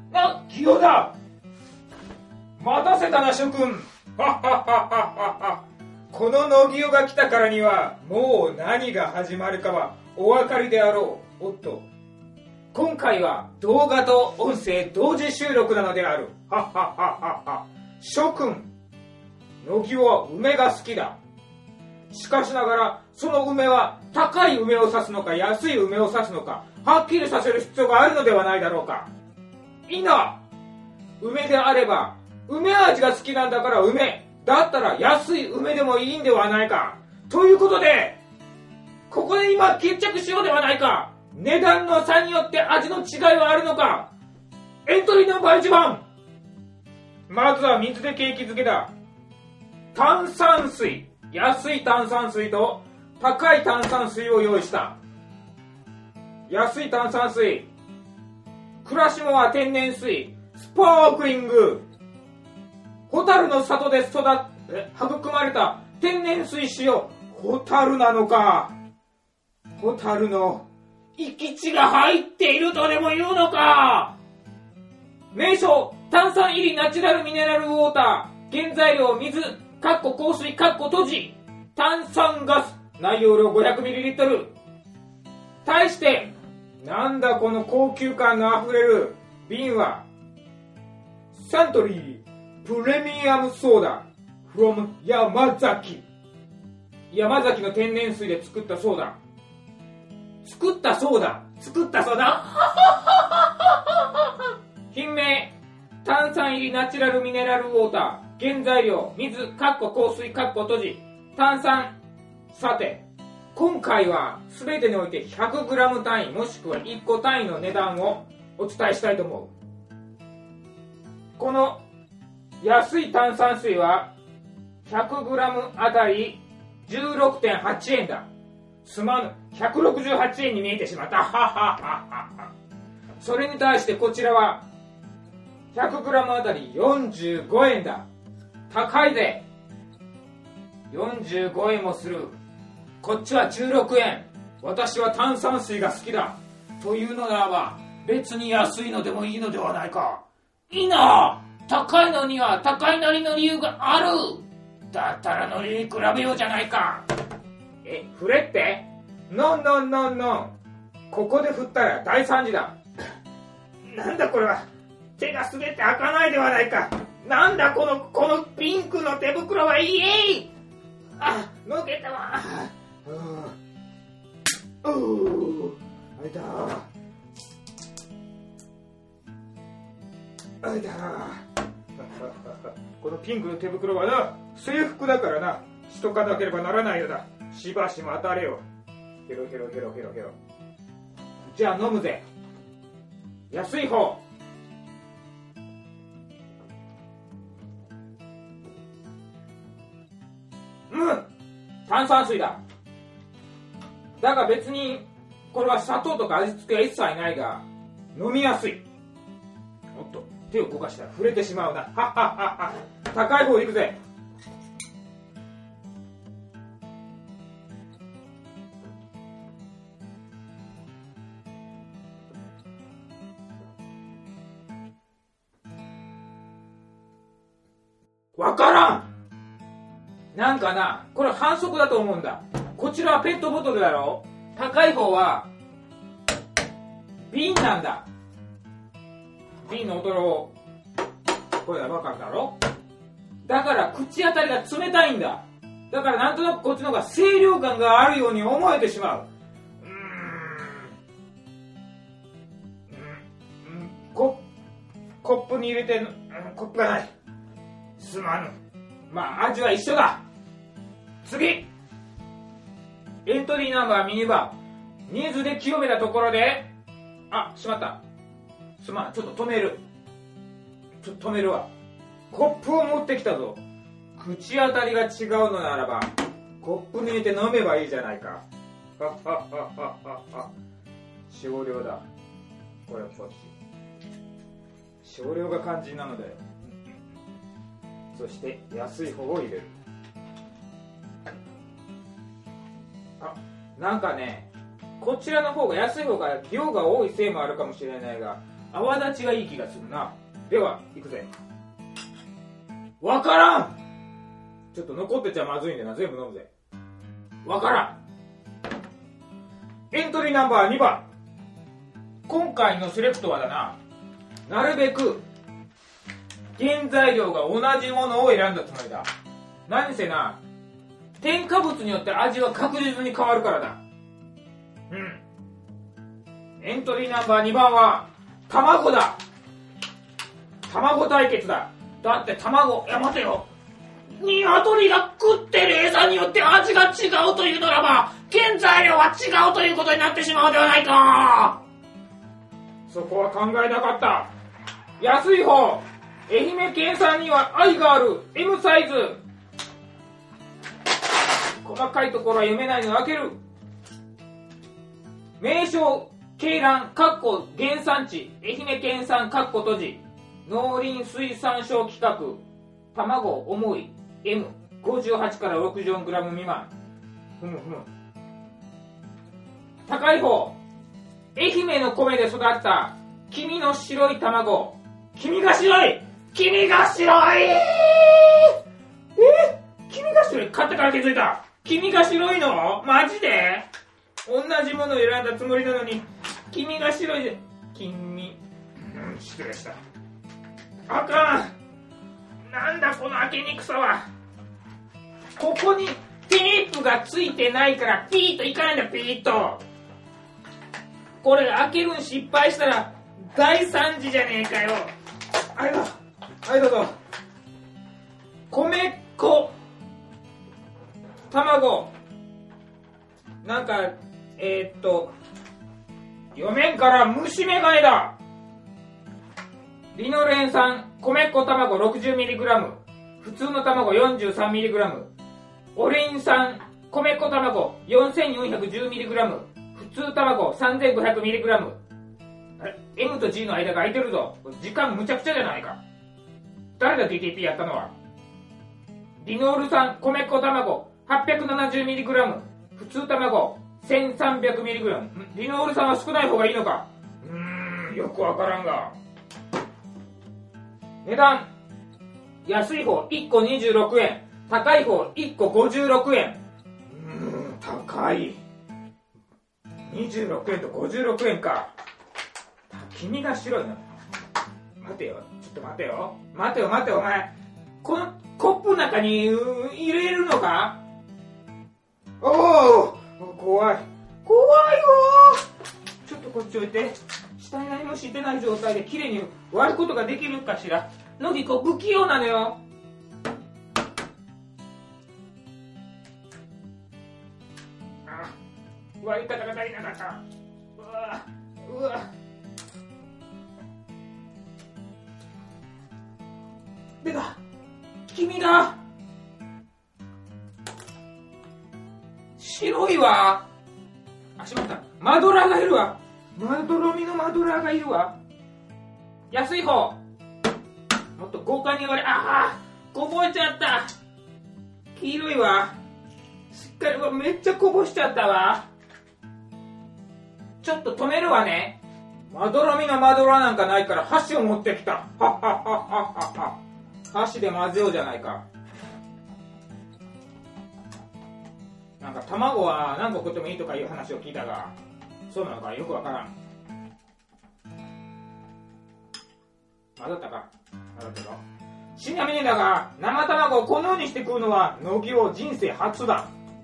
な、清だ。待たせたな諸君。この乃木代が来たからにはもう何が始まるかはお分かりであろう。おっと、今回は動画と音声同時収録なのである。諸君、乃木代は梅が好きだ。しかしながらその梅は高い梅を指すのか安い梅を指すのかはっきりさせる必要があるのではないだろうか。いいな。梅であれば梅味が好きなんだから梅だったら安い梅でもいいんではないか。ということでここで今決着しようではないか。値段の差によって味の違いはあるのか。エントリーナンバー1番、まずは水で景気づけだ。炭酸水、安い炭酸水と高い炭酸水を用意した。安い炭酸水、クラシモア天然水スパークリング、ホタルの里で育まれた天然水使用。ホタルなのか。ホタルの生き血が入っているとでも言うのか。名称、炭酸入りナチュラルミネラルウォーター。原材料、水香水閉じ。炭酸ガス、内容量 500ml。 対してなんだこの高級感のあふれる瓶は、サントリープレミアムソーダ from 山崎の天然水で作ったソーダ。品名、炭酸入りナチュラルミネラルウォーター。原材料、水香水閉じ。炭酸。さて今回は全てにおいて 100g 単位もしくは1個単位の値段をお伝えしたいと思う。この安い炭酸水は 100g あたり 16.8 円だ。すまぬ、168円に見えてしまった。それに対してこちらは 100g あたり45円だ。高いぜ。45円もする。こっちは16円。私は炭酸水が好きだというのならば別に安いのでもいいのではないか。いいな。高いのには高いなりの理由がある。だったらのりに比べようじゃないか。振れって？ノン。ここで振ったら大惨事だ。なんだこれは。手が滑って開かないではないか。なんだこのピンクの手袋は。イエイ。抜けたわ。あいた。このピンクの手袋はな、制服だからな、しとかなければならないのだ。しばし待たれよ。ヘロ。じゃあ飲むぜ。安い方。炭酸水だ。だが別にこれは砂糖とか味付けは一切ないが飲みやすい。おっと、手を動かしたら触れてしまうな。高い方行くぜ。わからん。なんかな、これ反則だと思うんだ。こちらはペットボトルだろ。高い方は瓶なんだ。瓶の音をこれはわかるだろ。だから口当たりが冷たいんだ。だからなんとなくこっちの方が清涼感があるように思えてしまう。コップに入れてコップがない。すまぬ。まあ味は一緒だ。次、エントリーナンバーミニバー。水で清めたところで、しまった。すまん、ちょっと止めるわ。コップを持ってきたぞ。口当たりが違うのならばコップに入れて飲めばいいじゃないか。少量だ。これはこっち。少量が肝心なのだよ。そして安い方を入れる。なんかね、こちらの方が安い方が量が多いせいもあるかもしれないが、 泡立ちがいい気がするな。では、いくぜ。わからん。ちょっと残ってちゃまずいんだな。全部飲むぜ。わからん。エントリーナンバー2番。今回のセレクトはだな、なるべく原材料が同じものを選んだつもりだ。何せな、添加物によって味は確実に変わるからだ。エントリーナンバー2番は卵だ。卵対決だ。だって卵、いや待てよ、鶏が食ってる餌によって味が違うというならば、原材料は違うということになってしまうではないか。そこは考えなかった。安い方、愛媛県産には愛がある M サイズ。細かいところは読めないのを開ける。名称鶏卵原産地愛媛県産閉じ農林水産省規格卵重い M58 から 64g 未満。高い方、愛媛の米で育った黄身の白い卵。黄身が白い。黄身が白い。黄身が白い。買ってから気づいた。黄身が白いの？マジで？同じものを選んだつもりなのに黄身が白いで。黄身、失礼した。あかん。なんだこの開けにくさは。ここにテープがついてないからピーッといかないんだ。ピーッと。これ開けるに失敗したら大惨事じゃねえかよ。はいどうぞ。米粉卵なんか読めんから虫眼鏡だ。リノレン酸米粉卵 60mg、 普通の卵 43mg、 オレイン酸米粉卵 4410mg、 普通卵 3500mg。 M と G の間が空いてるぞ。時間むちゃくちゃじゃないか。誰だ DTP やったのは。リノール酸米粉卵 870mg、 普通卵 1300mg。 リノール酸は少ない方がいいのか。よくわからんが。値段、安い方1個26円、高い方1個56円。高い。26円と56円か。黄身が白いな。待てよ、ちょっと待てよ、お前このコップの中に入れるのか。おお、怖いよ。ちょっとこっち置いて。下に何もしてない状態できれいに割ることができるかしら。のぎこ不器用なのよ。割り方が足りなかった。うわでか、君が白いわ。しまった。マドラーがいるわ。まどろみのマドラーがいるわ。安い方、もっと豪快に割れ。こぼれちゃった。黄色いわ。しっかり。めっちゃこぼしちゃったわ。ちょっと止めるわね。まどろみのマドラーなんかないから箸を持ってきた。箸で混ぜようじゃないか。なんか卵は何個食ってもいいとかいう話を聞いたが、そうなのかよくわからん。混ざったか。混ざったぞ。ちなみにだが、生卵をこのようにして食うのは乃木を人生初だ。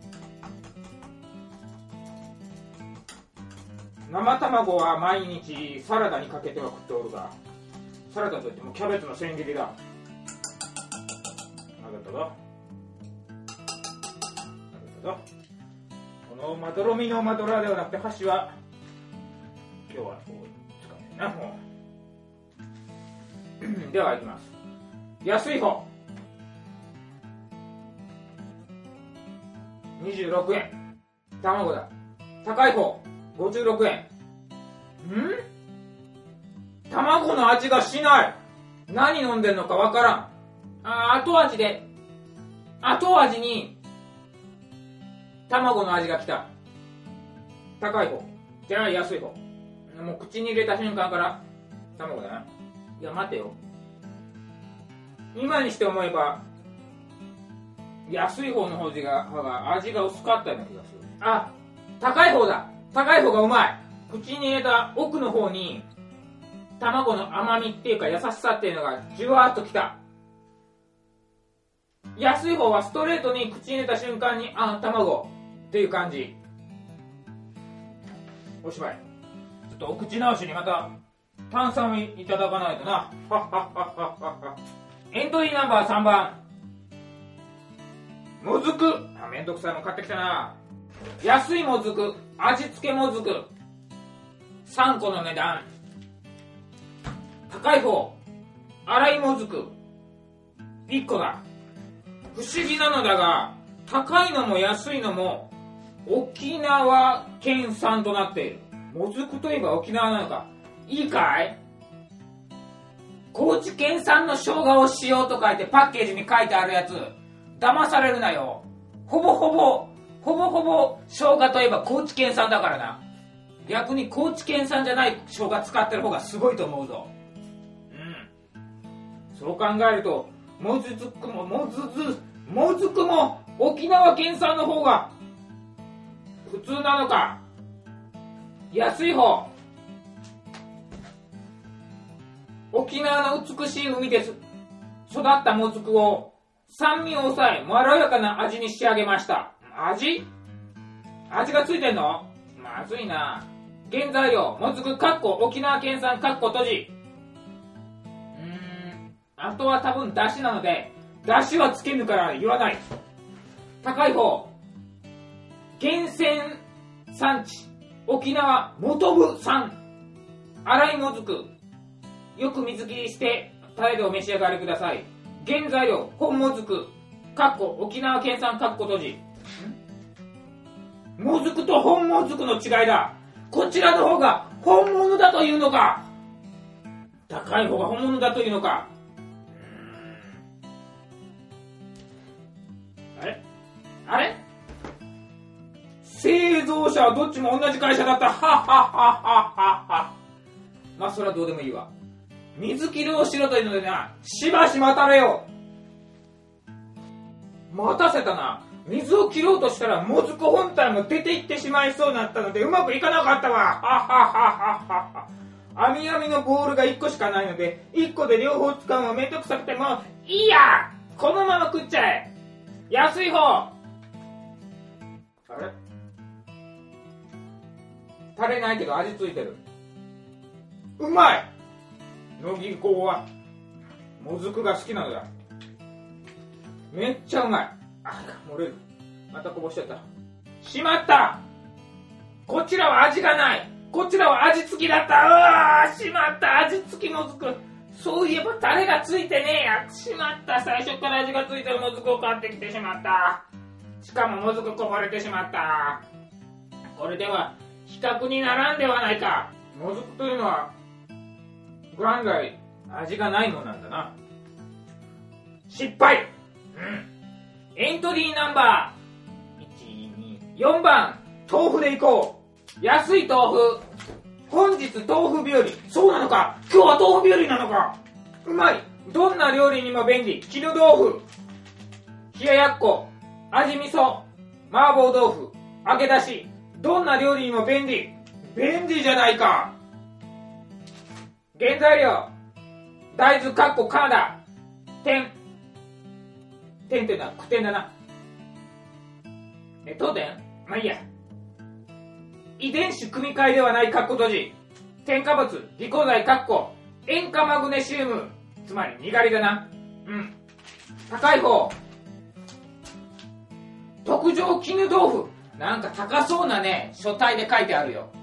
生卵は毎日サラダにかけては食っておるが、サラダといってもキャベツの千切りだ。混ざったぞ。このまどろみのマドラーではなくて箸は今日はこう使うねんな。もうではいきます。安い方26円、卵だ。高い方56円。卵の味がしない。何飲んでんのかわからん。後味に卵の味がきた。高い方じゃない、安い方。もう口に入れた瞬間から卵だな。いや待てよ、今にして思えば安い方の方が味が薄かったような気がする。あ、高い方だ。高い方がうまい。口に入れた奥の方に卵の甘みっていうか優しさっていうのがじゅわーっときた。安い方はストレートに口に入れた瞬間に卵っていう感じ。おしまい。ちょっとお口直しにまた炭酸をいただかないとな。エントリーナンバー3番もずく。めんどくさいの買ってきたな。安いもずく、味付けもずく、3個の値段。高い方、粗いもずく1個だ。不思議なのだが、高いのも安いのも沖縄県産となっている。もずくといえば沖縄なのか。いいかい？高知県産の生姜を使用と書いてパッケージに書いてあるやつ、騙されるなよ。ほぼほぼ生姜といえば高知県産だからな。逆に高知県産じゃない生姜使ってる方がすごいと思うぞ。そう考えるともずくも沖縄県産の方が普通なのか。安い方、沖縄の美しい海で育ったもずくを酸味を抑えまろやかな味に仕上げました。味がついてんの？まずいな。原材料、もずく沖縄県産閉じ。あとは多分だしなので、だしはつけぬから言わない。高い方、厳選産地沖縄本部産粗いもずく、よく水切りしてタレでお召し上がりください。原材料、本もずく沖縄県産閉じ。もずくと本もずくの違いだ。こちらの方が本物だというのか、高い方が本物だというのか。あれ製造者はどっちも同じ会社だった。はっはっはっはっは。まあそれはどうでもいいわ。水切りをしろというのでな、しばし待たれよ。待たせたな。水を切ろうとしたらもずく本体も出ていってしまいそうになったのでうまくいかなかったわ。はっはっはっは。網網のボールが1個しかないので1個で両方使うのめんどくさくてもいいや、このまま食っちゃえ。安い方。あれ、タレないけど味ついてる。うまい。乃木高はもずくが好きなのだ。めっちゃうまい。漏れる。またこぼしちゃった。しまった。こちらは味がない。こちらは味付きだった。うわー、しまった。味付きもずく。そういえばタレがついてねえや。しまった。最初から味がついてるもずくを買ってきてしまった。しかももずくこぼれてしまった。これでは比較にならんではないか。もずくというのは元来味がないものなんだな。失敗。エントリーナンバー4番豆腐でいこう。安い豆腐。本日豆腐日和。そうなのか、今日は豆腐日和なのか。うまい。どんな料理にも便利。絹豆腐、冷ややっこ、味味噌、麻婆豆腐、揚げ出し、どんな料理にも便利。便利じゃないか。原材料、大豆カナダ、点ってのは句点だな。当点？まあいいや。遺伝子組み換えではない閉じ。添加物、利口剤塩化マグネシウム、つまりにがりだな。高い方、特上絹豆腐。なんか高そうなね、書体で書いてあるよ。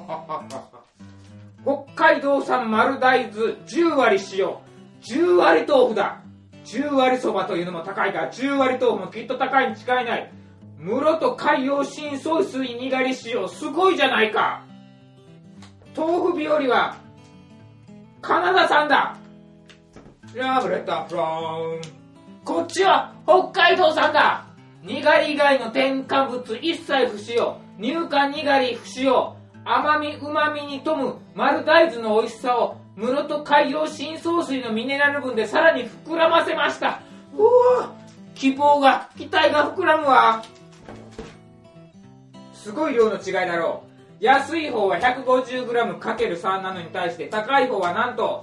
北海道産丸大豆10割使用。10割豆腐だ。10割そばというのも高いから10割豆腐もきっと高いに違いない。室戸海洋深層水にがり使用。すごいじゃないか。豆腐日和はカナダ産だ。ラブレターフロン。こっちは北海道産だ。にがり以外の添加物一切不使用。乳化にがり不使用。甘み旨みに富む丸大豆の美味しさを室戸海洋深層水のミネラル分でさらに膨らませました。うわ、期待が膨らむわ。すごい量の違いだろう。安い方は 150g×3 なのに対して高い方はなんと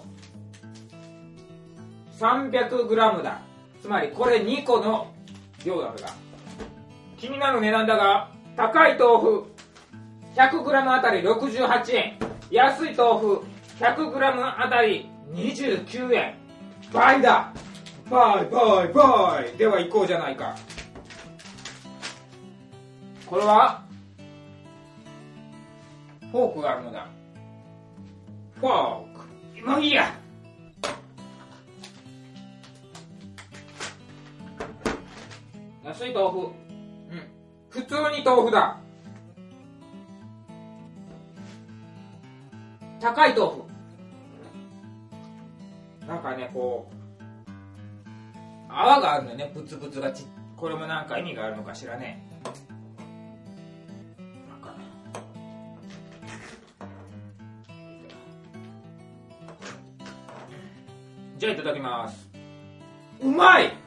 300g だ。つまりこれ2個の量なのだ。気になる値段だが、高い豆腐 100g あたり68円、安い豆腐 100g あたり29円。倍だ。倍。では行こうじゃないか。これはフォークがあるのだ。フォーク。もういいや。安い豆腐。普通に豆腐だ。高い豆腐。なんかね、こう泡があるのね、ブツブツがこれもなんか意味があるのかしらね。なんかじゃあいただきます。うまい。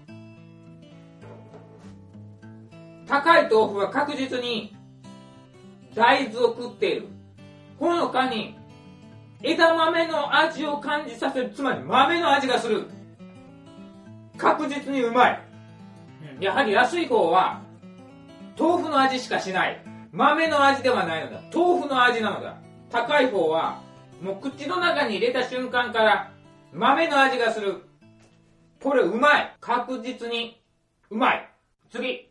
高い豆腐は確実に大豆を食っている。ほのかに枝豆の味を感じさせる。つまり豆の味がする。確実にうまい。やはり安い方は豆腐の味しかしない。豆の味ではないのだ。豆腐の味なのだ。高い方はもう口の中に入れた瞬間から豆の味がする。これうまい。確実にうまい。次。